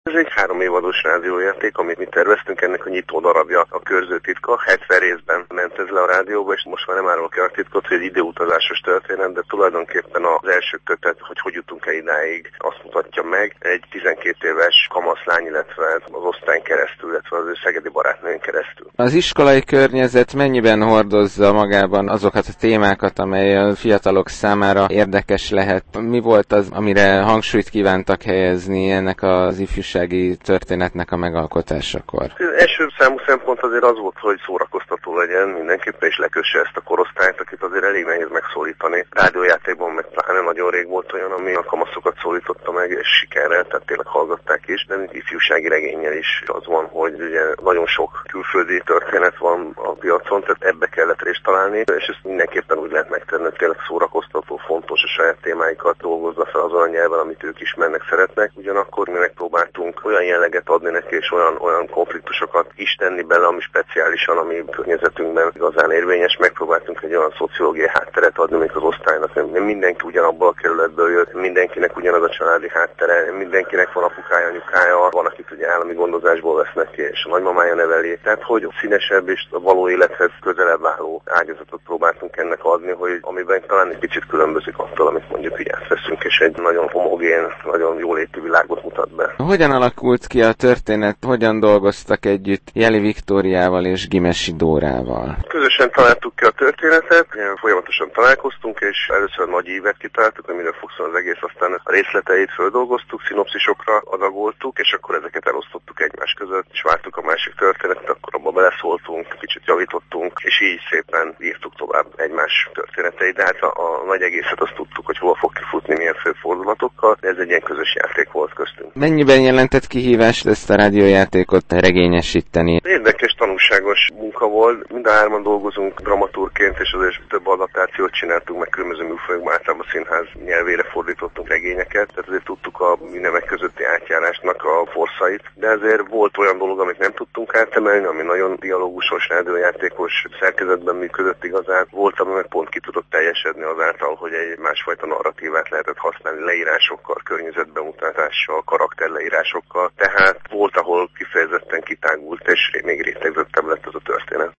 Ez egy 3 évados rádiójáték, amit mi terveztünk, ennek a nyitó darabja a Körzőtitka. 70 részben ment ez le a rádióba, és most már nem árulok el a titkot, hogy egy időutazásos történet, de tulajdonképpen az első kötet, hogy jutunk el idáig, azt mutatja meg. Egy 12 éves kamaszlány, illetve az osztályn keresztül, illetve az ő szegedi barátnőn keresztül. Az iskolai környezet mennyiben hordozza magában azokat a témákat, amely a fiatalok számára érdekes lehet? Mi volt az, amire hangsúlyt kívántak helyezni ennek az ifjúsági történetnek a megalkotásakor? Az első számú szempont azért az volt, hogy szórakoztató legyen mindenképpen, és lekösse ezt a korosztályt, akit azért elég nehéz megszólítani. Rádiójátékban meg pláne nagyon rég volt olyan, ami a kamaszokat szólította meg, és sikerrel, tehát tényleg hallgatták is, de ifjúsági regénnyel is az van, hogy ugye nagyon sok külföldi történet van a piacon, tehát ebbe kellett részt találni, és ezt mindenképpen úgy lehet megtenni, hogy tényleg szórakoztató, fontos, a saját témáikat dolgozza fel azon a nyelven, amit ők ismernek, szeretnek. Ugyanakkor mi megpróbáltunk olyan jelleget adni neki, és olyan konfliktusokat is tenni bele, ami speciálisan, ami környezetünkben igazán érvényes. Megpróbáltunk egy olyan szociológiai hátteret adni, mint az osztálynak. Nem mindenki ugyanabból a kerületből jött, mindenkinek ugyanaz a családi háttere, mindenkinek van apukája, anyukája, van, akit ugye állami gondozásból vesznek ki, és a nagymamája neveli. Tehát, hogy színesebb és a való élethez közelebb álló ágyazatot próbáltunk ennek adni, hogy amiben talán egy picit különbözik attól, amit mondjuk így átveszünk, és egy nagyon homogén, nagyon jólétű világot mutat be. Hogyan alakult ki a történet, hogyan dolgoztak együtt Jeli Viktóriával és Gimesi Dórával? Közösen találtuk ki a történetet, folyamatosan találkoztunk, és először nagy ívet kitaláltuk, hogy miről fog szólni az egész, aztán a részleteit földolgoztuk, szinopszisokra adagoltuk, és akkor ezeket elosztottuk egymás között, és vártuk a másik történetet, akkor abba beleszóltunk, kicsit javítottunk, és így szépen írtuk tovább egymás történeteit, de hát a nagy egészet azt tudtuk, hogy hova fog kifutni, milyen főfordulatokkal, de ez egy ilyen közös játék volt köztünk. Mennyiben jelentett kihívást ezt a rádiójátékot regényesíteni? Érdekes, tanulságos munka volt. Mind a hárman dolgozunk dramaturgként, és azért több adaptációt csináltunk, meg különböző műfajokban, általában a színház nyelvére fordítottunk regényeket, tehát azért tudtuk a nemek közötti átjárásnak a forszait, de ezért volt olyan dolog, amit nem tudtunk átemelni, ami nagyon dialógusos, rádiójátékos szerkezetben működött igazán. Volt, ami meg pont ki tudott teljesedni azáltal, hogy egy másfajta narratívát lehetett használni leírásokkal, környezetbemutatással, karakterleírásokkal. Tehát volt, ahol kifejezetten kitágult, és még rétegzettebb lett ez a történet.